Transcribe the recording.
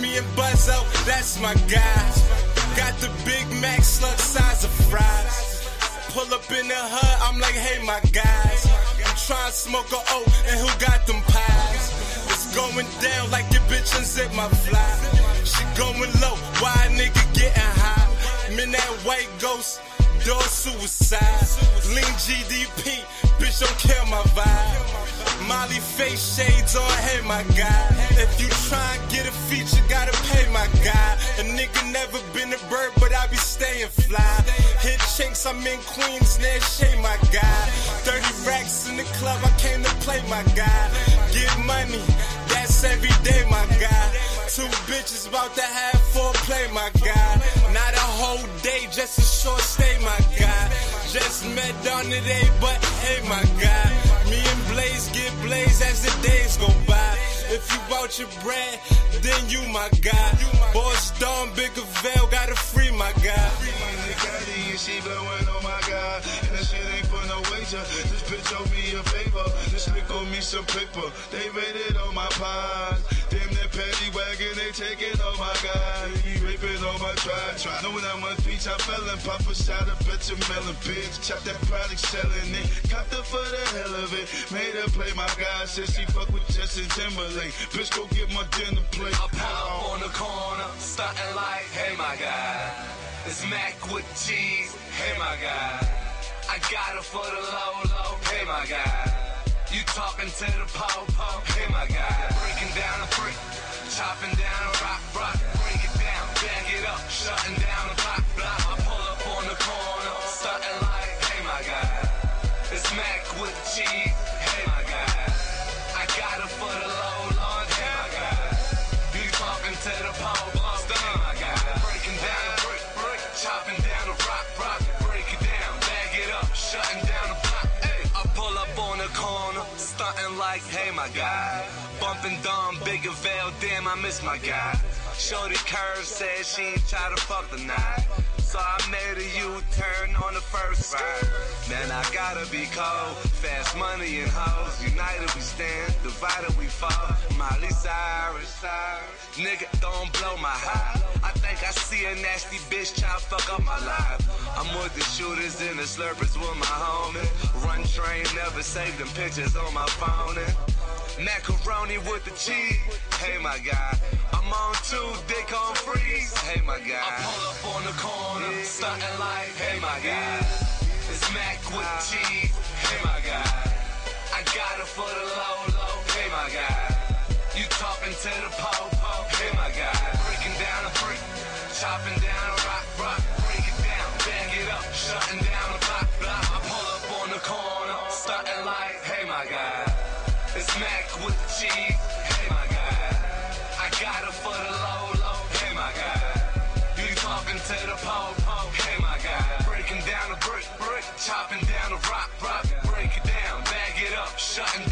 me and Buzzo, that's my guys. Got the Big Mac slug size of fries. Pull up in the hood, I'm like, hey my guys. I'm trying to smoke a O, and who got them pies? It's going down like your bitch unzip my fly. She going low, why a nigga getting high? I'm in that white ghost, door suicide. Lean GDP, bitch don't care my vibe. Molly face shades on, hey my guy. If you try and get a feature, gotta pay my guy. A nigga never been a bird, but I be staying fly. Hit chinks, I'm in Queens, near Shay, my guy. 30 racks in the club, I came to play my guy. Get money, that's every day, my guy. 2 bitches about to have foreplay, my guy. Not a whole day, just a short stay, my guy. Just met on today, but hey, my guy. Me and Blaze get blaze as the days go by. If you want your bread, then you my guy. Boss Dawn, Bigger Veil, gotta free my guy. She blowing on my guy, and that shit ain't for no wager. This bitch owe me a favor, this lick owe me some paper. They raided on my pies, damn that paddy wagon, they taking on my guy. He raping on my try. Knowing that one feature, I fell and pop a shot of bet your melon, bitch. Chop that product selling it, copped her for the hell of it. Made her play my guy, said she fuck with Justin Timberlake. Bitch, go get my dinner plate. I pull up on the corner, starting like, hey my guy. It's Mac with cheese, hey my guy. I got it for the low, hey my guy. You talking to the po-po, hey my guy. Breaking down a brick, chopping down a rock, break it down, bag it up, shutting down a block. I pull up on the corner, starting like, hey my guy. It's Mac with cheese, hey my guy. I got it for the low, hey my guy. You talking to the po-po, hey my guy. Breaking down a brick, chopping down a rock, break it down, bag it up, shutting down the block. Ay, I pull up on the corner, stunting like, hey my guy. Bumping Dawn, Bigger Veil, damn I miss my guy. Shorty Curve said she ain't try to fuck the night, so I made a U-turn on the first ride. Man, I gotta be cold, fast money and hoes. United we stand, divided we fall. Miley Cyrus, nigga don't blow my high. I think I see a nasty bitch try to fuck up my life. I'm with the shooters and the slurpers with my homie. Run train, never save them pictures on my phone. Macaroni with the cheese, hey my guy. I'm on 2, dick on freeze, hey my guy. I pull up on the corner, stunting like, hey my guy. It's Mac with cheese, hey my guy. I got it for the low, hey my guy. You talking to the po-po, hey my guy. Breaking down a brick, chopping down a rock, break it down, bag it up, shutting down a block. I pull up on the corner, stunting like, hey my guy. It's Mac with the cheese, hey my guy. I got it for the low, hey my guy. You talking to the po-po, hey my guy. Breaking down a brick, chopping down a rock, break it down, bag it up, shutting down.